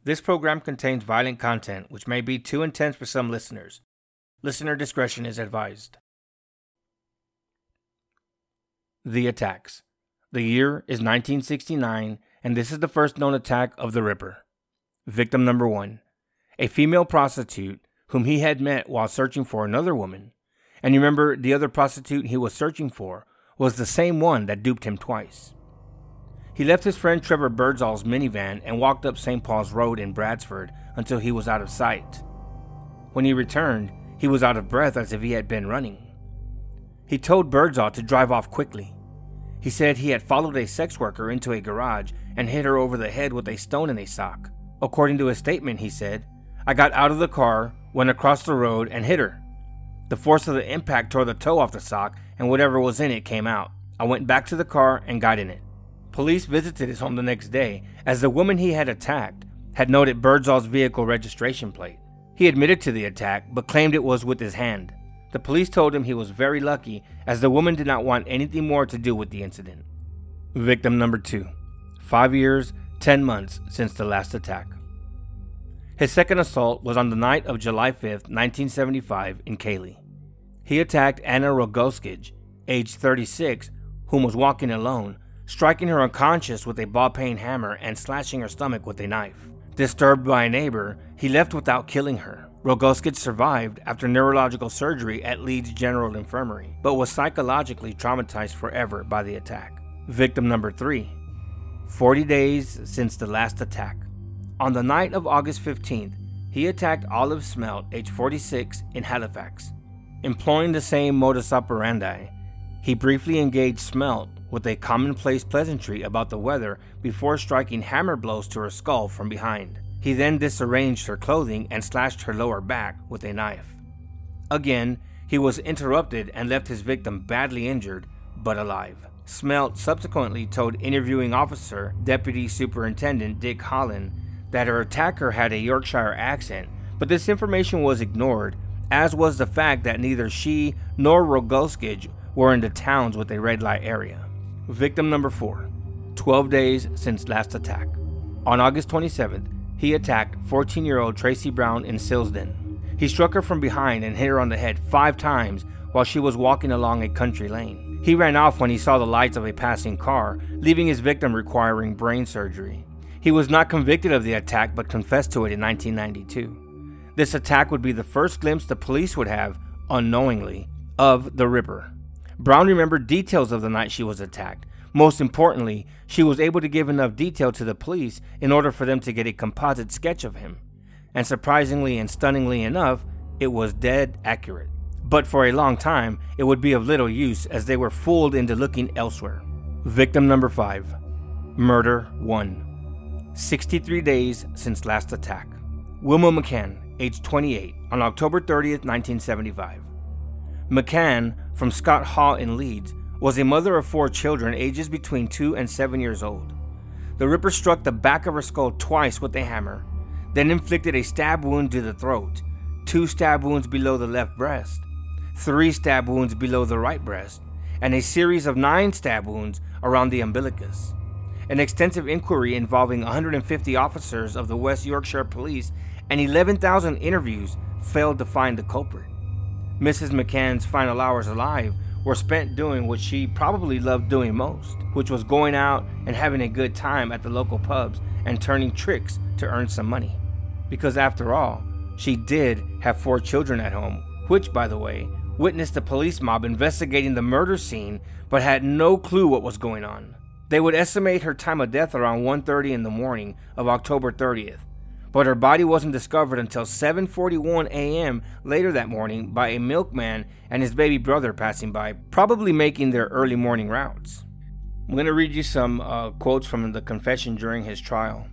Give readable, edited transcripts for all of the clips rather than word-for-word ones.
This program contains violent content which may be too intense for some listeners. Listener discretion is advised. The attacks. The year is 1969, and this is the first known attack of the Ripper. Victim number 1. A female prostitute whom he had met while searching for another woman. And you remember, the other prostitute he was searching for was the same one that duped him twice. He left his friend Trevor Birdsall's minivan and walked up St. Paul's Road in Bradsford until he was out of sight. When he returned, he was out of breath as if he had been running. He told Birdsall to drive off quickly. He said he had followed a sex worker into a garage and hit her over the head with a stone in a sock. According to his statement, he said, "I got out of the car, went across the road, and hit her. The force of the impact tore the toe off the sock, and whatever was in it came out. I went back to the car and got in it." Police visited his home the next day, as the woman he had attacked had noted Birdsall's vehicle registration plate. He admitted to the attack, but claimed it was with his hand. The police told him he was very lucky, as the woman did not want anything more to do with the incident. Victim number 2. 5 years, 10 months since the last attack. His second assault was on the night of July 5th, 1975 in Cayley. He attacked Anna Rogoskij, age 36, whom was walking alone, striking her unconscious with a ball-peen hammer and slashing her stomach with a knife. Disturbed by a neighbor, he left without killing her. Rogoskij survived after neurological surgery at Leeds General Infirmary, but was psychologically traumatized forever by the attack. Victim number 3. 40 days since the last attack. On the night of August 15th, he attacked Olive Smelt, age 46, in Halifax. Employing the same modus operandi, he briefly engaged Smelt with a commonplace pleasantry about the weather before striking hammer blows to her skull from behind. He then disarranged her clothing and slashed her lower back with a knife. Again, he was interrupted and left his victim badly injured, but alive. Smelt subsequently told interviewing officer, Deputy Superintendent Dick Holland, that her attacker had a Yorkshire accent, but this information was ignored, as was the fact that neither she nor Rogoskij were in the towns with a red light area. Victim number 4. 12 days since last attack. On August 27th, he attacked 14-year-old Tracy Brown in Silsden. He struck her from behind and hit her on the head 5 times while she was walking along a country lane. He ran off when he saw the lights of a passing car, leaving his victim requiring brain surgery. He was not convicted of the attack but confessed to it in 1992. This attack would be the first glimpse the police would have, unknowingly, of the Ripper. Brown remembered details of the night she was attacked. Most importantly, she was able to give enough detail to the police in order for them to get a composite sketch of him. And surprisingly and stunningly enough, it was dead accurate. But for a long time, it would be of little use as they were fooled into looking elsewhere. Victim number 5. Murder 1. 63 days since last attack. Wilma McCann, age 28, on October 30th, 1975. McCann, from Scott Hall in Leeds, was a mother of 4 children ages between 2 and 7 years old. The Ripper struck the back of her skull twice with a hammer, then inflicted a stab wound to the throat, 2 stab wounds below the left breast, 3 stab wounds below the right breast, and a series of 9 stab wounds around the umbilicus. An extensive inquiry involving 150 officers of the West Yorkshire Police and 11,000 interviews failed to find the culprit. Mrs. McCann's final hours alive were spent doing what she probably loved doing most, which was going out and having a good time at the local pubs and turning tricks to earn some money. Because after all, she did have 4 children at home, which, by the way, witnessed the police mob investigating the murder scene but had no clue what was going on. They would estimate her time of death around 1:30 in the morning of October 30th, but her body wasn't discovered until 7:41 a.m. later that morning by a milkman and his baby brother passing by, probably making their early morning routes. I'm going to read you some quotes from the confession during his trial.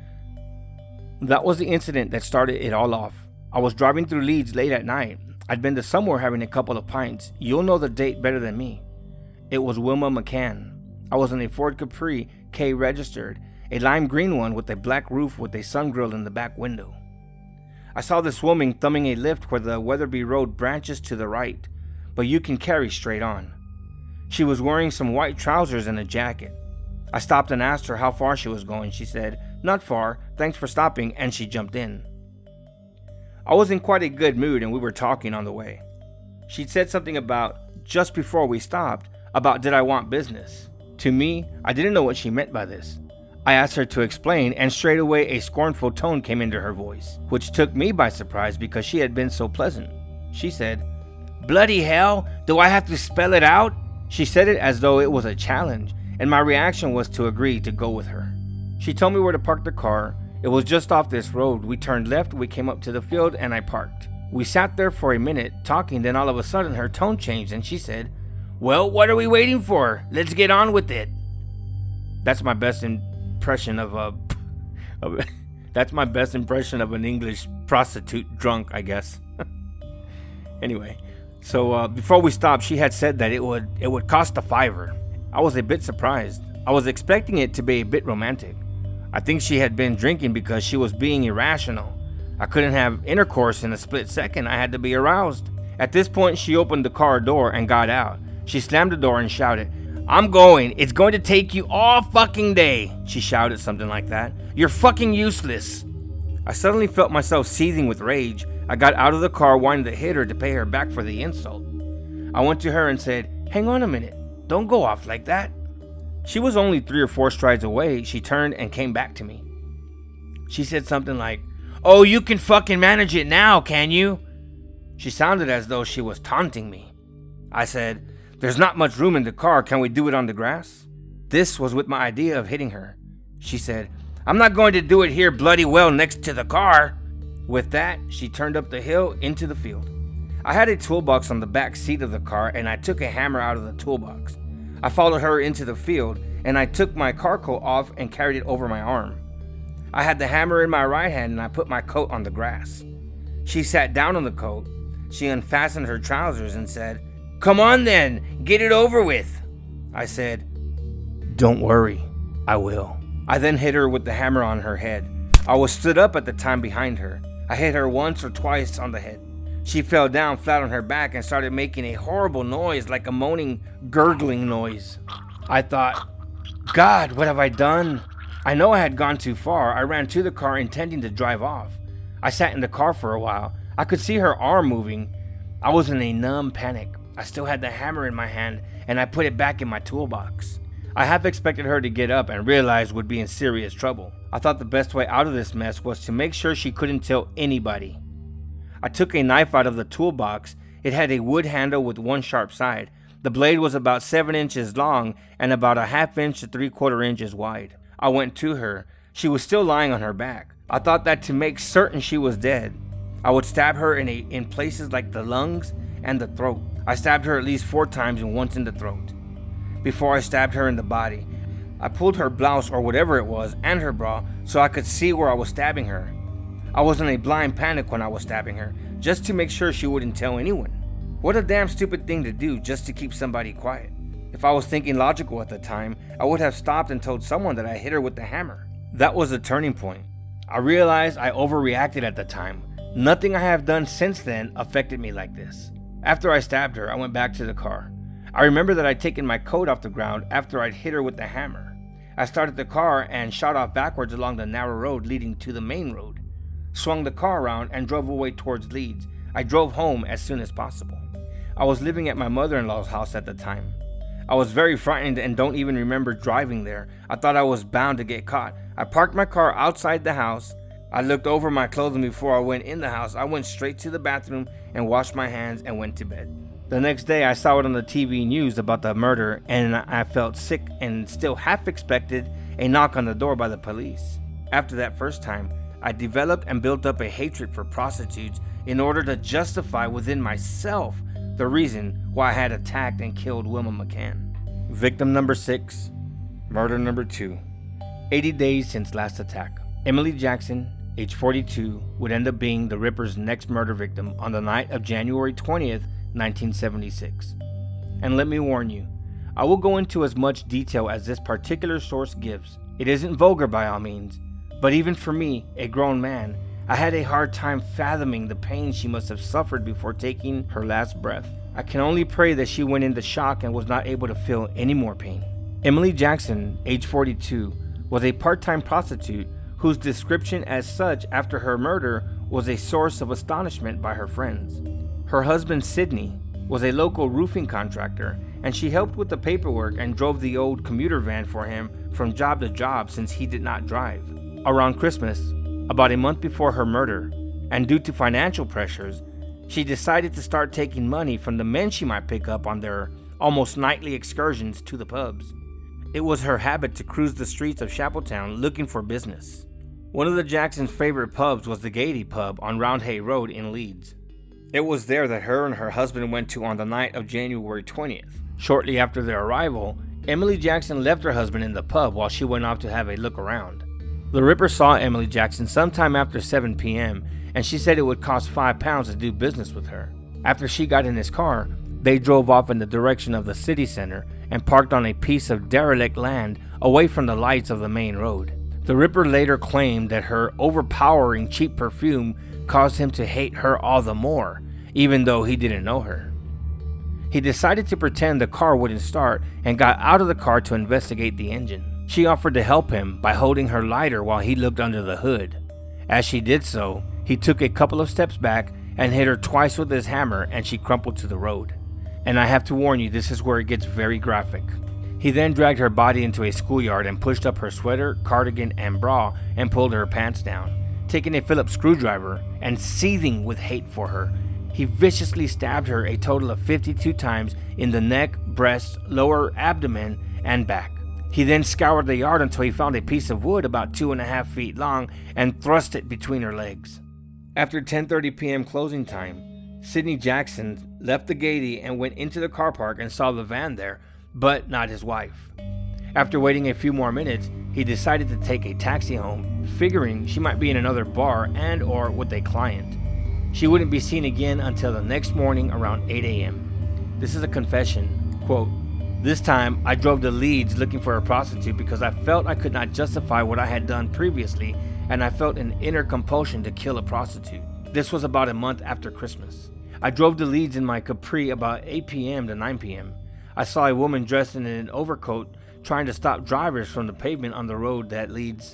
"That was the incident that started it all off. I was driving through Leeds late at night. I'd been to somewhere having a couple of pints. You'll know the date better than me. It was Wilma McCann. I was in a Ford Capri, K registered, a lime green one with a black roof with a sun grill in the back window. I saw this woman thumbing a lift where the Weatherby Road branches to the right, but you can carry straight on. She was wearing some white trousers and a jacket. I stopped and asked her how far she was going. She said "Not far, thanks for stopping," and she jumped in. I was in quite a good mood and we were talking on the way. She'd said something about, just before we stopped, about did I want business. To me, I didn't know what she meant by this. I asked her to explain, and straight away a scornful tone came into her voice, which took me by surprise because she had been so pleasant. She said, "Bloody hell, do I have to spell it out?" She said it as though it was a challenge, and my reaction was to agree to go with her. She told me where to park the car. It was just off this road. We turned left, we came up to the field, and I parked. We sat there for a minute talking, then all of a sudden her tone changed and she said, "Well, what are we waiting for? Let's get on with it." That's my best impression of an English prostitute drunk, I guess. Anyway, so before we stopped, she had said that it would cost a $5. I was a bit surprised. I was expecting it to be a bit romantic. I think she had been drinking because she was being irrational. I couldn't have intercourse in a split second. I had to be aroused. At this point, she opened the car door and got out. She slammed the door and shouted, "I'm going. It's going to take you all fucking day." She shouted something like that. "You're fucking useless." I suddenly felt myself seething with rage. I got out of the car wanting to hit her to pay her back for the insult. I went to her and said, "Hang on a minute. Don't go off like that." She was only 3 or 4 strides away. She turned and came back to me. She said something like, "Oh, you can fucking manage it now, can you?" She sounded as though she was taunting me. I said, "There's not much room in the car. Can we do it on the grass?" This was with my idea of hitting her. She said, "I'm not going to do it here bloody well next to the car." With that, she turned up the hill into the field. I had a toolbox on the back seat of the car and I took a hammer out of the toolbox. I followed her into the field and I took my car coat off and carried it over my arm. I had the hammer in my right hand and I put my coat on the grass. She sat down on the coat. She unfastened her trousers and said, "Come on then, get it over with." I said, "Don't worry, I will." I then hit her with the hammer on her head. I was stood up at the time behind her. I hit her once or twice on the head. She fell down flat on her back and started making a horrible noise, like a moaning, gurgling noise. I thought, God, what have I done? I know I had gone too far. I ran to the car intending to drive off. I sat in the car for a while. I could see her arm moving. I was in a numb panic. I still had the hammer in my hand and I put it back in my toolbox. I half expected her to get up and realized would be in serious trouble. I thought the best way out of this mess was to make sure she couldn't tell anybody. I took a knife out of the toolbox. It had a wood handle with one sharp side. The blade was about 7 inches long and about a 1/2 inch to 3/4 inches wide. I went to her. She was still lying on her back. I thought that to make certain she was dead, I would stab her in places like the lungs and the throat. I stabbed her at least 4 times and once in the throat. Before I stabbed her in the body, I pulled her blouse or whatever it was and her bra so I could see where I was stabbing her. I was in a blind panic when I was stabbing her, just to make sure she wouldn't tell anyone. What a damn stupid thing to do just to keep somebody quiet. If I was thinking logical at the time, I would have stopped and told someone that I hit her with the hammer. That was a turning point. I realized I overreacted at the time. Nothing I have done since then affected me like this. After I stabbed her, I went back to the car. I remember that I'd taken my coat off the ground after I'd hit her with the hammer. I started the car and shot off backwards along the narrow road leading to the main road, swung the car around and drove away towards Leeds. I drove home as soon as possible. I was living at my mother-in-law's house at the time. I was very frightened and don't even remember driving there. I thought I was bound to get caught. I parked my car outside the house. I looked over my clothing before I went in the house. I went straight to the bathroom and washed my hands and went to bed. The next day I saw it on the TV news about the murder and I felt sick and still half expected a knock on the door by the police. After that first time, I developed and built up a hatred for prostitutes in order to justify within myself the reason why I had attacked and killed Wilma McCann. Victim number 6, murder number 2. 80 days since last attack. Emily Jackson, age 42, would end up being the Ripper's next murder victim on the night of January 20th, 1976. And let me warn you, I will go into as much detail as this particular source gives. It isn't vulgar by all means, but even for me, a grown man, I had a hard time fathoming the pain she must have suffered before taking her last breath. I can only pray that she went into shock and was not able to feel any more pain. Emily Jackson, age 42, was a part-time prostitute whose description as such after her murder was a source of astonishment by her friends. Her husband, Sidney, was a local roofing contractor, and she helped with the paperwork and drove the old commuter van for him from job to job since he did not drive. Around Christmas, about a month before her murder, and due to financial pressures, she decided to start taking money from the men she might pick up on their almost nightly excursions to the pubs. It was her habit to cruise the streets of Chapeltown looking for business. One of the Jacksons' favorite pubs was the Gaiety Pub on Roundhay Road in Leeds. It was there that her and her husband went to on the night of January 20th. Shortly after their arrival, Emily Jackson left her husband in the pub while she went off to have a look around. The Ripper saw Emily Jackson sometime after 7 p.m. and she said it would cost £5 to do business with her. After she got in his car, they drove off in the direction of the city center and parked on a piece of derelict land away from the lights of the main road. The Ripper later claimed that her overpowering cheap perfume caused him to hate her all the more, even though he didn't know her. He decided to pretend the car wouldn't start and got out of the car to investigate the engine. She offered to help him by holding her lighter while he looked under the hood. As she did so, he took a couple of steps back and hit her twice with his hammer, and she crumpled to the road. And I have to warn you, this is where it gets very graphic. He then dragged her body into a schoolyard and pushed up her sweater, cardigan, and bra and pulled her pants down. Taking a Phillips screwdriver and seething with hate for her, he viciously stabbed her a total of 52 times in the neck, breast, lower abdomen, and back. He then scoured the yard until he found a piece of wood about 2.5 feet long and thrust it between her legs. After 10:30 p.m. closing time, Sidney Jackson left the Gaiety and went into the car park and saw the van there, but not his wife. After waiting a few more minutes, he decided to take a taxi home, figuring she might be in another bar and or with a client. She wouldn't be seen again until the next morning around 8 a.m. This is a confession. Quote, "This time, I drove to Leeds looking for a prostitute because I felt I could not justify what I had done previously, and I felt an inner compulsion to kill a prostitute. This was about a month after Christmas. I drove to Leeds in my Capri about 8 p.m. to 9 p.m. I saw a woman dressed in an overcoat trying to stop drivers from the pavement on the road that leads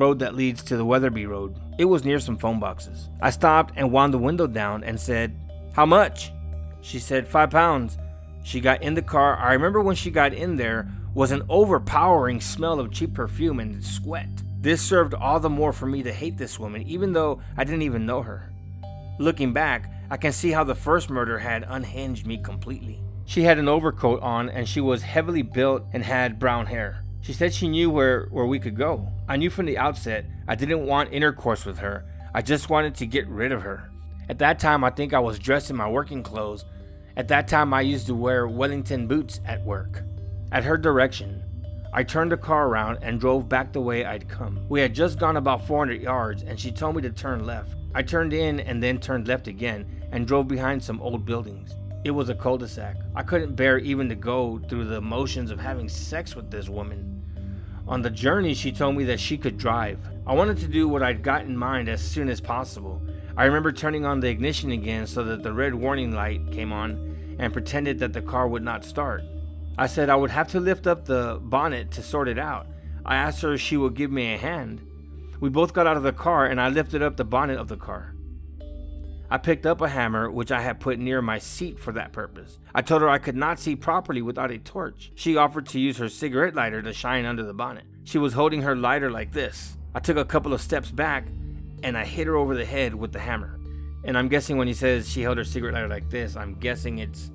to the Weatherby Road. It was near some phone boxes. I stopped and wound the window down and said, 'How much?' She said, £5. She got in the car. I remember when she got in there was an overpowering smell of cheap perfume and sweat. This served all the more for me to hate this woman, even though I didn't even know her. Looking back, I can see how the first murder had unhinged me completely. She had an overcoat on and she was heavily built and had brown hair. She said she knew where we could go. I knew from the outset I didn't want intercourse with her. I just wanted to get rid of her. At that time, I think I was dressed in my working clothes. At that time, I used to wear Wellington boots at work. At her direction, I turned the car around and drove back the way I'd come. We had just gone about 400 yards and she told me to turn left. I turned in and then turned left again and drove behind some old buildings. It was a cul-de-sac. I couldn't bear even to go through the motions of having sex with this woman. On the journey, she told me that she could drive. I wanted to do what I'd got in mind as soon as possible. I remember turning on the ignition again so that the red warning light came on and pretended that the car would not start. I said I would have to lift up the bonnet to sort it out. I asked her if she would give me a hand. We both got out of the car and I lifted up the bonnet of the car. I picked up a hammer, which I had put near my seat for that purpose. I told her I could not see properly without a torch. She offered to use her cigarette lighter to shine under the bonnet. She was holding her lighter like this. I took a couple of steps back and I hit her over the head with the hammer. And I'm guessing when he says she held her cigarette lighter like this, I'm guessing it's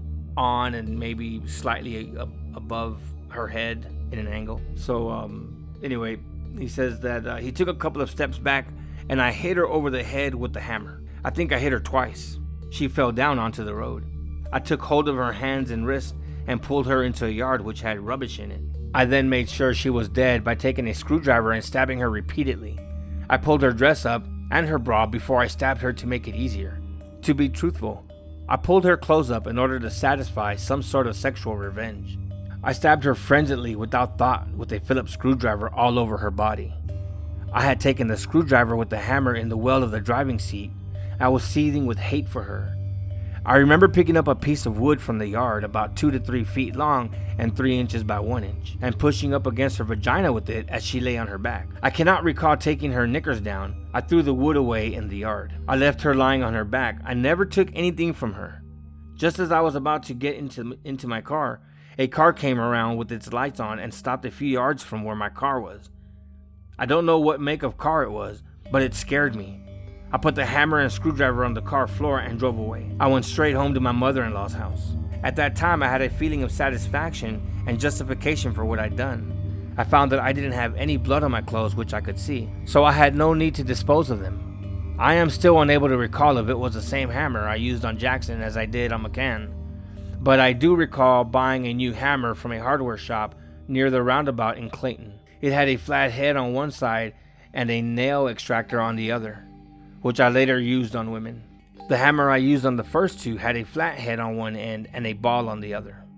on and maybe slightly above her head in an angle. So anyway, he says that he took a couple of steps back and I hit her over the head with the hammer. I think I hit her twice. She fell down onto the road. I took hold of her hands and wrists and pulled her into a yard which had rubbish in it. I then made sure she was dead by taking a screwdriver and stabbing her repeatedly. I pulled her dress up and her bra before I stabbed her to make it easier. To be truthful, I pulled her clothes up in order to satisfy some sort of sexual revenge. I stabbed her frenziedly without thought with a Phillips screwdriver all over her body. I had taken the screwdriver with the hammer in the well of the driving seat. I was seething with hate for her. I remember picking up a piece of wood from the yard about 2 to 3 feet long and 3 inches by 1 inch, and pushing up against her vagina with it as she lay on her back. I cannot recall taking her knickers down. I threw the wood away in the yard. I left her lying on her back. I never took anything from her. Just as I was about to get into my car, a car came around with its lights on and stopped a few yards from where my car was. I don't know what make of car it was, but it scared me. I put the hammer and screwdriver on the car floor and drove away. I went straight home to my mother-in-law's house. At that time, I had a feeling of satisfaction and justification for what I'd done. I found that I didn't have any blood on my clothes which I could see, so I had no need to dispose of them. I am still unable to recall if it was the same hammer I used on Jackson as I did on McCann, but I do recall buying a new hammer from a hardware shop near the roundabout in Clayton. It had a flat head on one side and a nail extractor on the other, which I later used on women. The hammer I used on the first two had a flat head on one end and a ball on the other.